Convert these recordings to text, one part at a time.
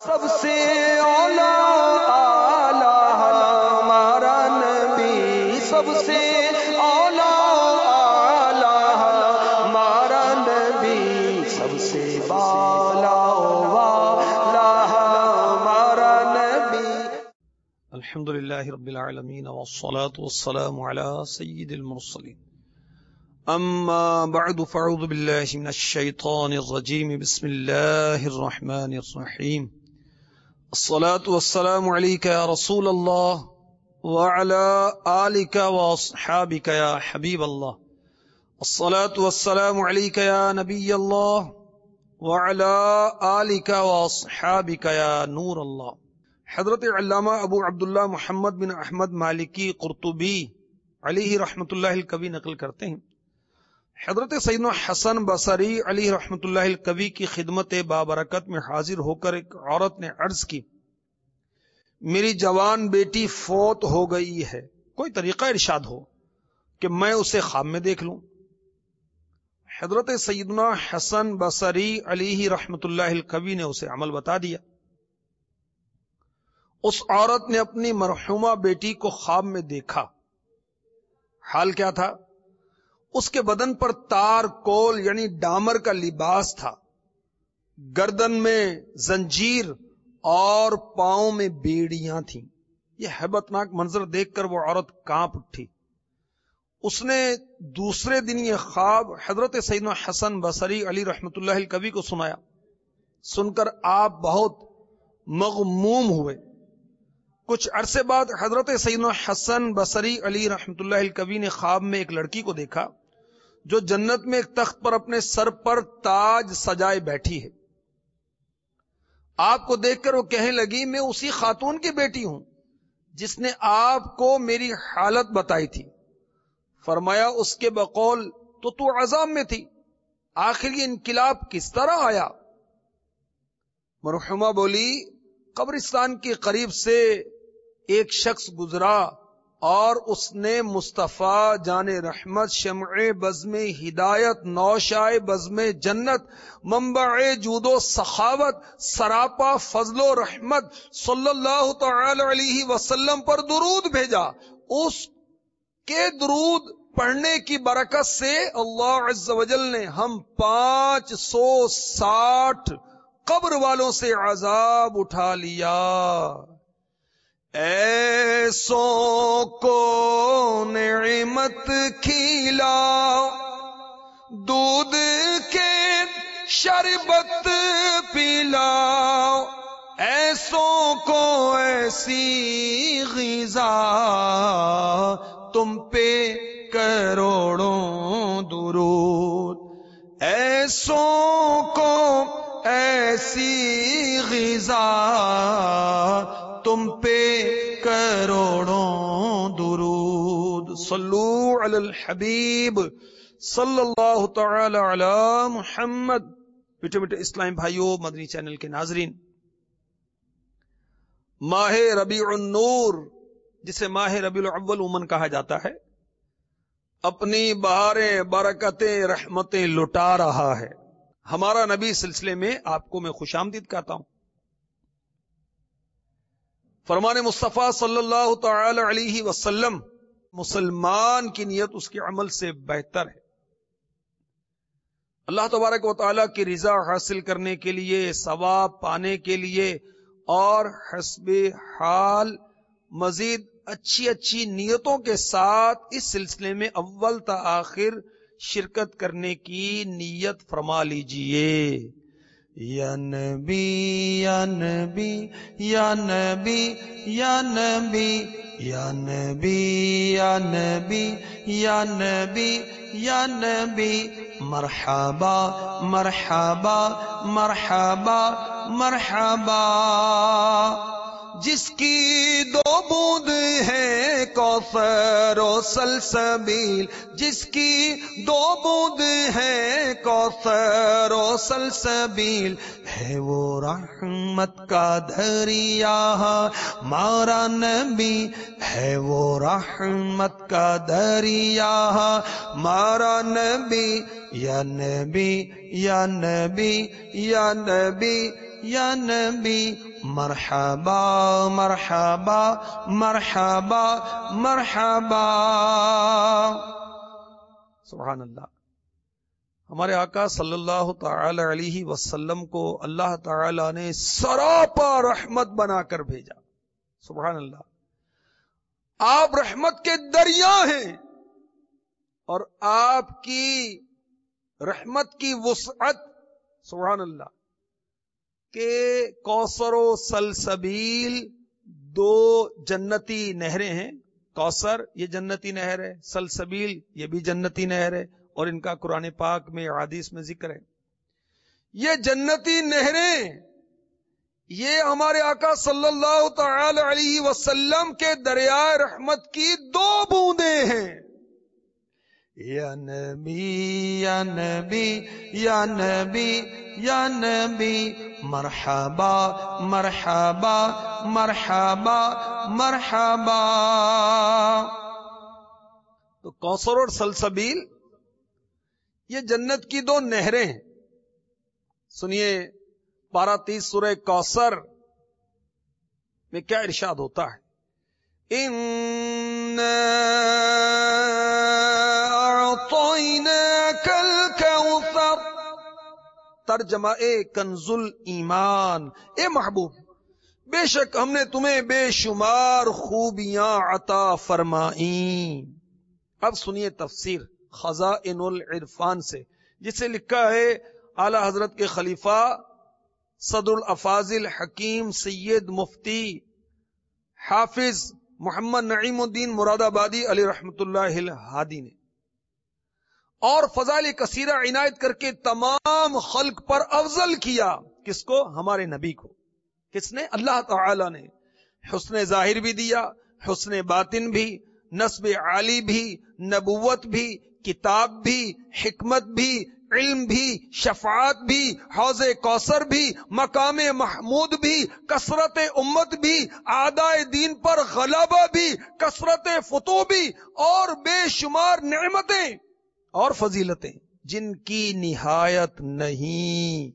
سب سے اولا اعلی ہمارا نبی، سب سے اولا اعلی ہمارا نبی، سب سے بالا والا ہمارا نبی۔ الحمدللہ رب العالمین والصلاة والسلام علی سید المرسلین، اما بعد فاعوذ باللہ من الشیطان الرجیم، بسم اللہ الرحمن الرحیم۔ الصلاة والسلام علیک یا رسول اللہ وعلی آلک واصحابک یا حبیب اللہ۔ الصلاة والسلام علیک یا نبی اللہ وعلی آلک واصحابک یا نور اللہ۔ حضرت علامہ ابو عبداللہ محمد بن احمد مالکی قرطبی علیہ رحمۃ اللہ الکوی نقل کرتے ہیں، حضرت سیدنا حسن بصری علیہ رحمۃ اللہ الکوی کی خدمت بابرکت میں حاضر ہو کر ایک عورت نے عرض کی، میری جوان بیٹی فوت ہو گئی ہے، کوئی طریقہ ارشاد ہو کہ میں اسے خواب میں دیکھ لوں۔ حضرت سیدنا حسن بصری علیہ رحمۃ اللہ الکوی نے اسے عمل بتا دیا۔ اس عورت نے اپنی مرحومہ بیٹی کو خواب میں دیکھا۔ حال کیا تھا؟ اس کے بدن پر تار کول یعنی ڈامر کا لباس تھا، گردن میں زنجیر اور پاؤں میں بیڑیاں تھیں۔ یہ ہیبتناک منظر دیکھ کر وہ عورت کانپ اٹھی۔ اس نے دوسرے دن یہ خواب حضرت سیدنا حسن بصری علی رحمۃ اللہ الکوی کو سنایا۔ سن کر آپ بہت مغموم ہوئے۔ کچھ عرصے بعد حضرت سیدنا حسن بصری علی رحمۃ اللہ الکوی نے خواب میں ایک لڑکی کو دیکھا جو جنت میں ایک تخت پر اپنے سر پر تاج سجائے بیٹھی ہے۔ آپ کو دیکھ کر وہ کہنے لگی، میں اسی خاتون کی بیٹی ہوں جس نے آپ کو میری حالت بتائی تھی۔ فرمایا، اس کے بقول تو عذاب میں تھی، آخر یہ انقلاب کس طرح آیا؟ مرحومہ بولی، قبرستان کے قریب سے ایک شخص گزرا اور اس نے مصطفیٰ جان رحمت، شمع بزم ہدایت، نوشائے بزم جنت، منبع جود و سخاوت، سراپا فضل و رحمت صلی اللہ تعالی علیہ وسلم پر درود بھیجا۔ اس کے درود پڑھنے کی برکت سے اللہ عز و جل نے ہم 560 قبر والوں سے عذاب اٹھا لیا۔ ایسوں کو نعمت کھلا، دودھ کے شربت پلا، ایسوں کو ایسی غذا، تم پہ کروڑوں درود، ایسوں کو ایسی غذا، تم پہ کروڑوں درود۔ صلو علی الحبیب صلی اللہ تعالی علی محمد۔ بیٹے بیٹے اسلام بھائیوں، مدنی چینل کے ناظرین، ماہ ربیع النور جسے ماہ ربیع الاول عموماً کہا جاتا ہے، اپنی بہاریں، برکتیں، رحمتیں لٹا رہا ہے۔ ہمارا نبی سلسلے میں آپ کو میں خوش آمدید کہتا ہوں۔ فرمان مصطفیٰ صلی اللہ تعالی علیہ وسلم، مسلمان کی نیت اس کے عمل سے بہتر ہے۔ اللہ تبارک و تعالیٰ کی رضا حاصل کرنے کے لیے، ثواب پانے کے لیے اور حسب حال مزید اچھی اچھی نیتوں کے ساتھ اس سلسلے میں اول تا آخر شرکت کرنے کی نیت فرما لیجئے۔ یا نبی یا نبی یا نبی یا نبی یا نبی یا نبی یا نبی یا نبی، مرحبا مرحبا مرحبا مرحبا، جس کی دو بوند ہے کوثر و سلسبیل، جس کی دو بوند ہے کوثر و سلسبیل، ہے وہ رحمت کا دریا ہمارا نبی، ہے وہ رحمت کا دریا ہمارا نبی۔ یا نبی یا نبی یا نبی یا نبی، مرحبا مرحبا مرحبا مرحبا. سبحان اللہ. ہمارے آقا صلی اللہ تعالی علیہ وسلم کو اللہ تعالی نے سراپا رحمت بنا کر بھیجا. سبحان اللہ. آپ رحمت کے دریا ہیں اور آپ کی رحمت کی وسعت سبحان اللہ کہ کوثر و سلسبیل دو جنتی نہریں ہیں. کوثر یہ جنتی نہر ہے، سلسبیل یہ بھی جنتی نہر ہے، اور ان کا قرآن پاک میں حدیث میں ذکر ہے. یہ جنتی نہریں یہ ہمارے آقا صلی اللہ تعالی علیہ وسلم کے دریائے رحمت کی دو بوندیں ہیں. یا نبی یا نبی یا نبی یا نبی مرحبا مرحبا مرحبا مرحبا. تو کوثر اور سلسبیل یہ جنت کی دو نہریں ہیں. سنیے پارہ 30 سورہ کوثر میں کیا ارشاد ہوتا ہے. اِنَّا أَعْطَيْنَاكَ الْكَوْثَرَ. ترجمہ کنز ایمان، اے محبوب بے شک ہم نے تمہیں بے شمار خوبیاں عطا فرمائیں. اب سنیے تفسیر خزائن العرفان سے، جسے لکھا ہے اعلی حضرت کے خلیفہ صدر الافاضل حکیم سید مفتی حافظ محمد نعیم الدین مراد آبادی علی رحمت اللہ الہادی نے. اور فضائل کثیرہ عنایت کر کے تمام خلق پر افضل کیا. کس کو؟ ہمارے نبی کو. کس نے؟ اللہ تعالی نے. حسن ظاہر بھی دیا، حسن باطن بھی، نسب عالی بھی، نبوت بھی، کتاب بھی، حکمت بھی، علم بھی، شفاعت بھی، حوض کوثر بھی، مقام محمود بھی، کثرت امت بھی، اعدائے دین پر غلبہ بھی، کثرت فتوح بھی، اور بے شمار نعمتیں اور فضیلتیں جن کی نہایت نہیں.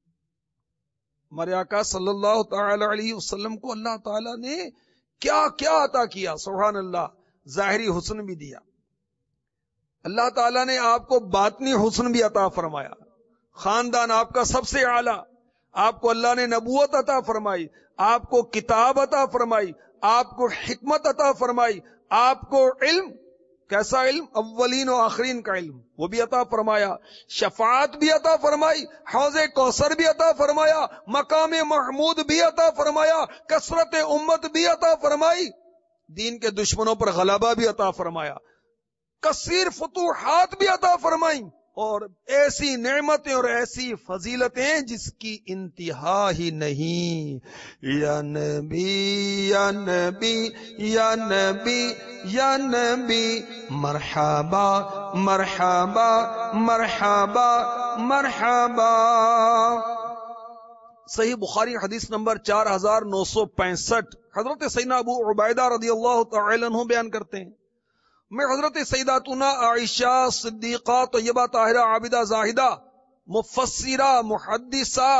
ہمارے آقا صلی اللہ تعالی علیہ وسلم کو اللہ تعالی نے کیا کیا عطا کیا. سبحان اللہ. ظاہری حسن بھی دیا، اللہ تعالیٰ نے آپ کو باطنی حسن بھی عطا فرمایا. خاندان آپ کا سب سے اعلیٰ. آپ کو اللہ نے نبوت عطا فرمائی، آپ کو کتاب عطا فرمائی، آپ کو حکمت عطا فرمائی، آپ کو علم. کیسا علم؟ اولین و آخرین کا علم، وہ بھی عطا فرمایا. شفاعت بھی عطا فرمائی، حوض کوثر بھی عطا فرمایا، مقام محمود بھی عطا فرمایا، کثرت امت بھی عطا فرمائی، دین کے دشمنوں پر غلبہ بھی عطا فرمایا، کثیر فتوحات بھی عطا فرمائیں، اور ایسی نعمتیں اور ایسی فضیلتیں جس کی انتہا ہی نہیں. یا نبی یا نبی یا نبی یا نبی مرحبا مرحبا مرحبا مرحبا. صحیح بخاری حدیث نمبر 4965 حضرت سیدنا ابو عبیدہ رضی اللہ تعالی عنہ بیان کرتے ہیں، میں حضرت سیداتنا عائشہ صدیقہ طیبہ طاہرہ عابدہ زاہدہ مفسرہ محدثہ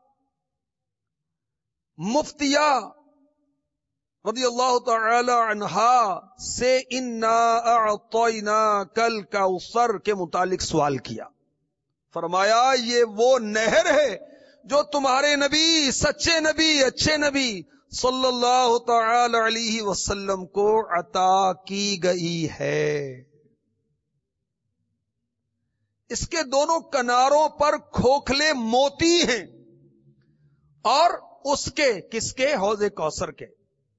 مفتیہ رضی اللہ تعالی عنہا سے انا اعطیناک الکوثر کے متعلق سوال کیا. فرمایا یہ وہ نہر ہے جو تمہارے نبی، سچے نبی، اچھے نبی صلی اللہ تعالی علیہ وسلم کو عطا کی گئی ہے. اس کے دونوں کناروں پر کھوکھلے موتی ہیں، اور اس کے کس کے؟ حوض کوثر کے،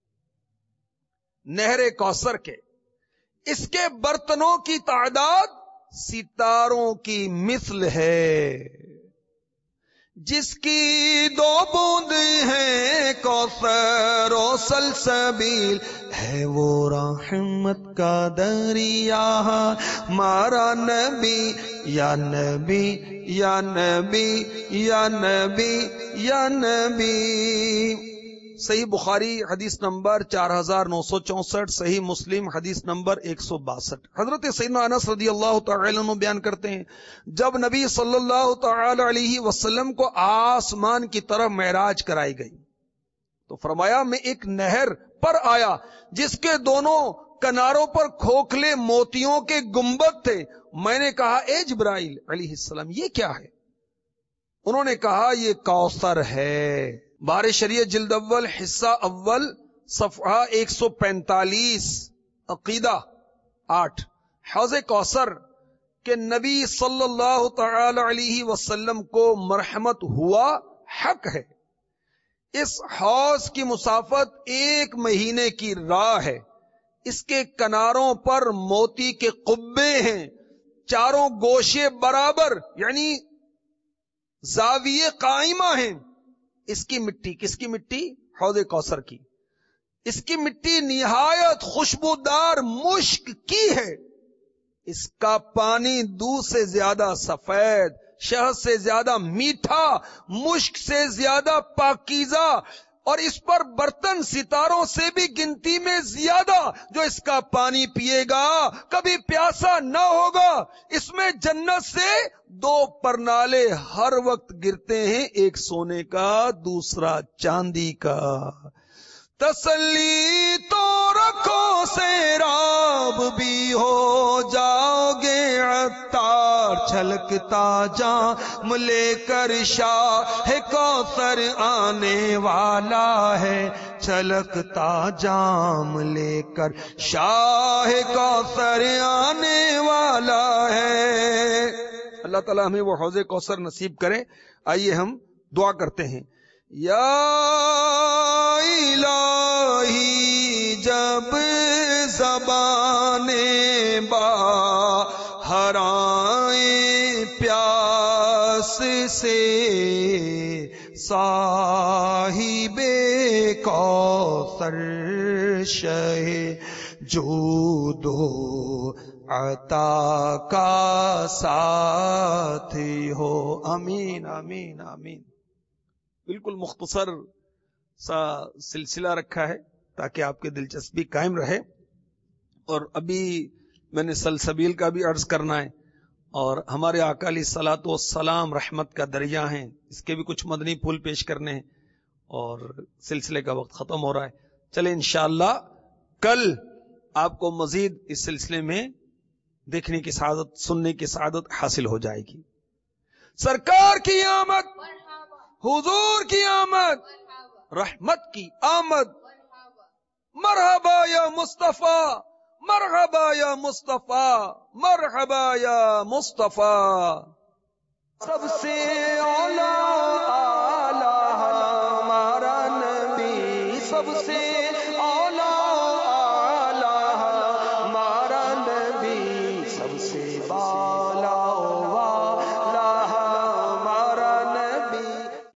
نہر کوثر کے. اس کے برتنوں کی تعداد ستاروں کی مثل ہے. جس کی دو بوند ہیں کوثر و سلسبیل، ہے وہ رحمت کا دریا ہمارا نبی. یا نبی یا نبی یا نبی یا نبی. صحیح بخاری حدیث نمبر 4964، صحیح مسلم حدیث نمبر 162. حضرت سیدنا انس رضی اللہ تعالی عنہ بیان کرتے ہیں، جب نبی صلی اللہ تعالی علیہ وسلم کو آسمان کی طرف معراج کرائی گئی تو فرمایا میں ایک نہر پر آیا جس کے دونوں کناروں پر کھوکھلے موتیوں کے گنبد تھے. میں نے کہا اے جبرائیل علیہ السلام یہ کیا ہے؟ انہوں نے کہا یہ کوثر ہے. بار شریعت جلد اول حصہ اول صفحہ 145 عقیدہ 8. حوض کوثر کہ نبی صلی اللہ تعالی علیہ وسلم کو مرحمت ہوا حق ہے. اس حوض کی مسافت 1 مہینے کی راہ ہے. اس کے کناروں پر موتی کے قبے ہیں، چاروں گوشے برابر یعنی زاویے قائمہ ہیں. اس کی مٹی، کس کی مٹی؟ حوض کوثر کی. اس کی مٹی نہایت خوشبودار مشک کی ہے. اس کا پانی دودھ سے زیادہ سفید، شہد سے زیادہ میٹھا، مشک سے زیادہ پاکیزہ، اور اس پر برتن ستاروں سے بھی گنتی میں زیادہ. جو اس کا پانی پیے گا کبھی پیاسا نہ ہوگا. اس میں جنت سے 2 پرنالے ہر وقت گرتے ہیں، ایک سونے کا دوسرا چاندی کا. تسلی تو رکھو سیراب بھی ہو جاؤ گے عطار، چھلکتا جام لے کر شاہ کوثر آنے والا ہے. چھلکتا جام لے کر شاہ کوثر آنے والا ہے. اللہ تعالیٰ ہمیں وہ حوض کوثر نصیب کرے. آئیے ہم دعا کرتے ہیں. یا الہی جب زبان باہر آئیں پیاس سے، صاحب کوثر شہ جود و عطا کا ساتھی ہو. آمین آمین آمین. بالکل مختصر سا سلسلہ رکھا ہے تاکہ آپ کی دلچسپی قائم رہے. اور ابھی میں نے سلسبیل کا بھی عرض کرنا ہے، اور ہمارے آقا علیہ الصلوۃ والسلام رحمت کا دریا ہیں، اس کے بھی کچھ مدنی پھول پیش کرنے ہیں، اور سلسلے کا وقت ختم ہو رہا ہے. چلے انشاءاللہ کل آپ کو مزید اس سلسلے میں دیکھنے کی سعادت، سننے کی سعادت حاصل ہو جائے گی. سرکار کی آمد، حضور کی آمد، رحمت کی آمد. مرحبا یا مصطفیٰ، مرحبا یا مصطفیٰ، مرحبا یا مصطفیٰ. سب سے اولا اعلی ہمارا نبی، سب سے اولا اعلی ہمارا نبی، سب سے